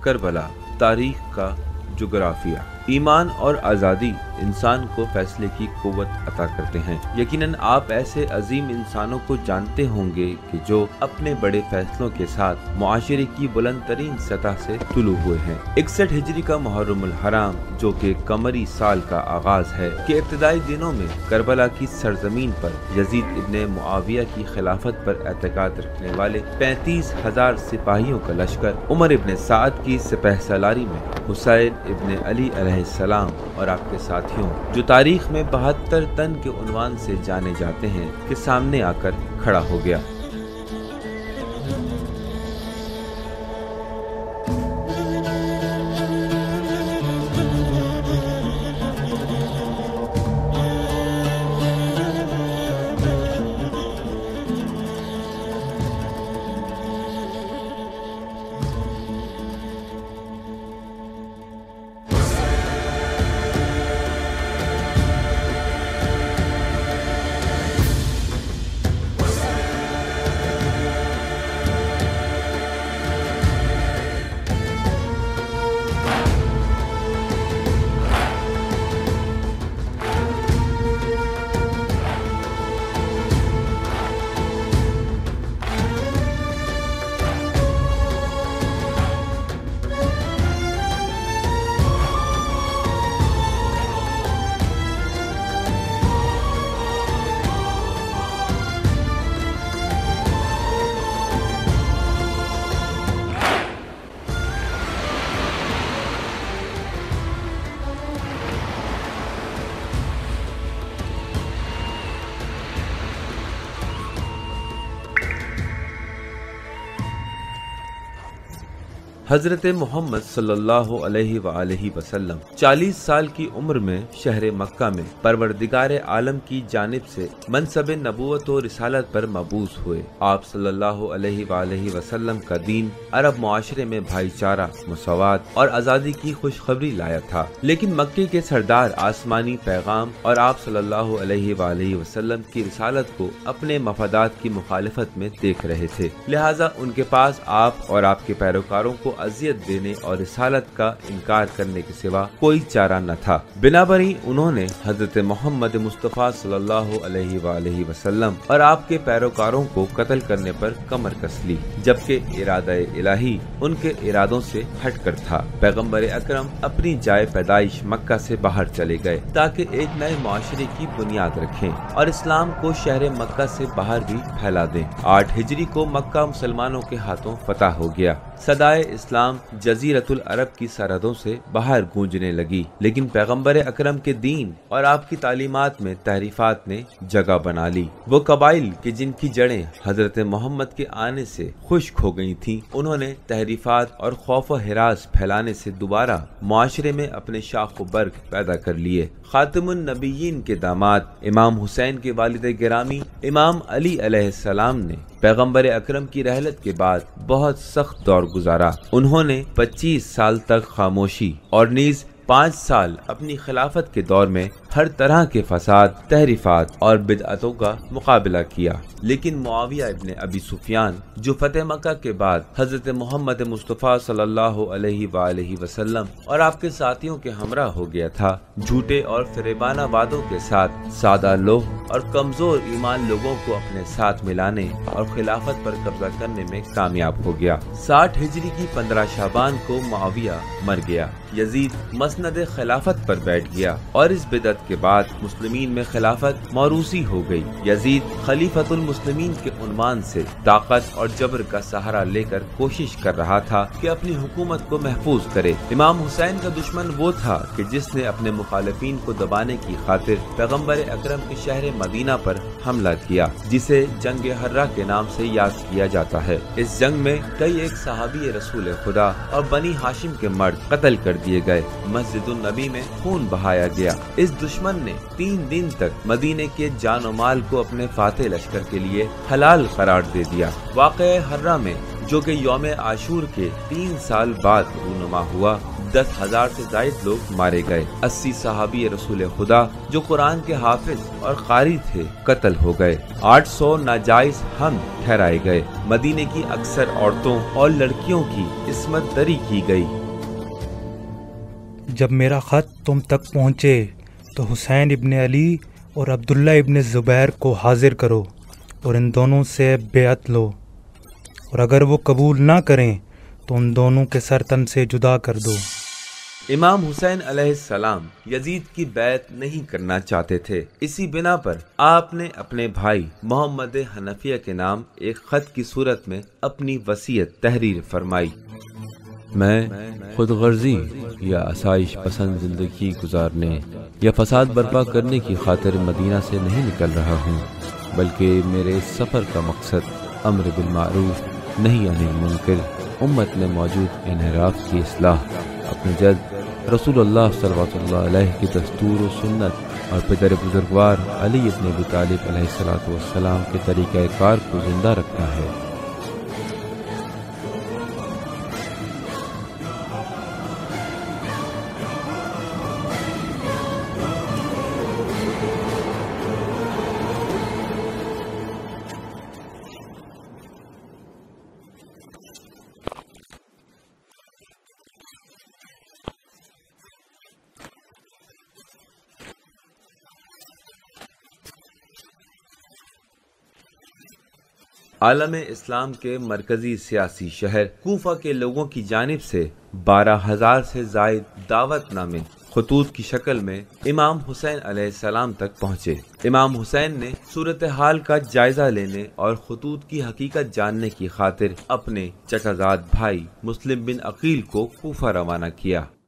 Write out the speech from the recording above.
کربلا، تاریخ کا جغرافیہ۔ ایمان اور آزادی انسان کو فیصلے کی قوت عطا کرتے ہیں۔ یقیناً آپ ایسے عظیم انسانوں کو جانتے ہوں گے کہ جو اپنے بڑے فیصلوں کے ساتھ معاشرے کی بلند ترین سطح سے طلوع ہوئے ہیں۔ 61 ہجری کا محرم الحرام، جو کہ قمری سال کا آغاز ہے، کے ابتدائی دنوں میں کربلا کی سرزمین پر یزید ابن معاویہ کی خلافت پر اعتقاد رکھنے والے 35,000 سپاہیوں کا لشکر عمر ابن سعد کی سپہ سالاری میں حسین ابن علی علیہ السلام اور آپ کے ساتھیوں، جو تاریخ میں 72 تن کے عنوان سے جانے جاتے ہیں، کے سامنے آ کر کھڑا ہو گیا۔ حضرت محمد صلی اللہ علیہ وآلہ وسلم 40 سال کی عمر میں شہر مکہ میں پروردگار عالم کی جانب سے منصب نبوت و رسالت پر مبعوث ہوئے۔ آپ صلی اللہ علیہ وآلہ وسلم کا دین عرب معاشرے میں بھائی چارہ، مساوات اور آزادی کی خوشخبری لایا تھا، لیکن مکے کے سردار آسمانی پیغام اور آپ صلی اللہ علیہ وآلہ وسلم کی رسالت کو اپنے مفادات کی مخالفت میں دیکھ رہے تھے، لہٰذا ان کے پاس آپ اور آپ کے پیروکاروں کو اذیت دینے اور رسالت کا انکار کرنے کے سوا کوئی چارہ نہ تھا۔ بنابراً انہوں نے حضرت محمد مصطفیٰ صلی اللہ علیہ وآلہ وسلم اور آپ کے پیروکاروں کو قتل کرنے پر کمر کس لی، جبکہ ارادہ الہی ان کے ارادوں سے ہٹ کر تھا۔ پیغمبر اکرم اپنی جائے پیدائش مکہ سے باہر چلے گئے تاکہ ایک نئے معاشرے کی بنیاد رکھیں اور اسلام کو شہر مکہ سے باہر بھی پھیلا دیں۔ 8 ہجری کو مکہ مسلمانوں کے ہاتھوں فتح ہو گیا۔ صدائے اسلام جزیرۃ العرب کی سرحدوں سے باہر گونجنے لگی، لیکن پیغمبر اکرم کے دین اور آپ کی تعلیمات میں تحریفات نے جگہ بنا لی۔ وہ قبائل کہ جن کی جڑیں حضرت محمد کے آنے سے خشک ہو گئی تھیں، انہوں نے تحریفات اور خوف و ہراس پھیلانے سے دوبارہ معاشرے میں اپنے شاخ و برگ پیدا کر لیے۔ خاتم النبیین کے داماد امام حسین کے والد گرامی امام علی علیہ السلام نے پیغمبر اکرم کی رحلت کے بعد بہت سخت دور گزارا۔ انہوں نے 25 سال تک خاموشی اور نیز 5 سال اپنی خلافت کے دور میں ہر طرح کے فساد، تحریفات اور بدعتوں کا مقابلہ کیا، لیکن معاویہ ابن ابی سفیان جو فتح مکہ کے بعد حضرت محمد مصطفیٰ صلی اللہ علیہ وآلہ وسلم اور آپ کے ساتھیوں کے ہمراہ ہو گیا تھا، جھوٹے اور فریبانہ وعدوں کے ساتھ سادہ لوح اور کمزور ایمان لوگوں کو اپنے ساتھ ملانے اور خلافت پر قبضہ کرنے میں کامیاب ہو گیا۔ 60 ہجری کی 15 شعبان کو معاویہ مر گیا۔ یزید مسند خلافت پر بیٹھ گیا اور اس بدعت کے بعد مسلمین میں خلافت موروثی ہو گئی۔ یزید خلیفۃ المسلمین کے عنوان سے طاقت اور جبر کا سہارا لے کر کوشش کر رہا تھا کہ اپنی حکومت کو محفوظ کرے۔ امام حسین کا دشمن وہ تھا کہ جس نے اپنے مخالفین کو دبانے کی خاطر پیغمبر اکرم کے شہر مدینہ پر حملہ کیا، جسے جنگ حرہ کے نام سے یاد کیا جاتا ہے۔ اس جنگ میں کئی ایک صحابی رسول خدا اور بنی ہاشم کے مرد قتل کر دیے گئے، مسجد النبی میں خون بہایا گیا۔ اس دشمن نے 3 دن تک مدینے کے جان و مال کو اپنے فاتح لشکر کے لیے حلال قرار دے دیا۔ واقعہ حرہ میں جو کہ یوم عاشور کے 3 سال بعد رونما ہوا، 10,000 سے زائد لوگ مارے گئے۔ 80 صحابی رسول خدا جو قرآن کے حافظ اور قاری تھے قتل ہو گئے۔ 800 ناجائز حمل ٹھہرائے گئے۔ مدینے کی اکثر عورتوں اور لڑکیوں کی عصمت دری کی گئی۔ جب میرا خط تم تک پہنچے تو حسین ابن علی اور عبداللہ ابن زبیر کو حاضر کرو اور ان دونوں سے بیعت لو، اور اگر وہ قبول نہ کریں تو ان دونوں کے سر تن سے جدا کر دو۔ امام حسین علیہ السلام یزید کی بیعت نہیں کرنا چاہتے تھے۔ اسی بنا پر آپ نے اپنے بھائی محمد حنفیہ کے نام ایک خط کی صورت میں اپنی وصیت تحریر فرمائی۔ میں خود غرضی یا آسائش پسند زندگی گزارنے یا فساد برپا کرنے کی خاطر مدینہ سے نہیں نکل رہا ہوں، بلکہ میرے اس سفر کا مقصد امر بالمعروف نہی عن المنکر، امت میں موجود انحراف کی اصلاح، اپنے جد رسول اللہ صلی اللہ علیہ کی دستور و سنت اور پدر بزرگوار علی ابن ابی طالب علیہ السلام کے طریقہ کار کو زندہ رکھنا ہے۔ عالم اسلام کے مرکزی سیاسی شہر کوفہ کے لوگوں کی جانب سے 12,000 سے زائد دعوت نامے خطوط کی شکل میں امام حسین علیہ السلام تک پہنچے۔ امام حسین نے صورتحال کا جائزہ لینے اور خطوط کی حقیقت جاننے کی خاطر اپنے چچا زاد بھائی مسلم بن عقیل کو کوفہ روانہ کیا۔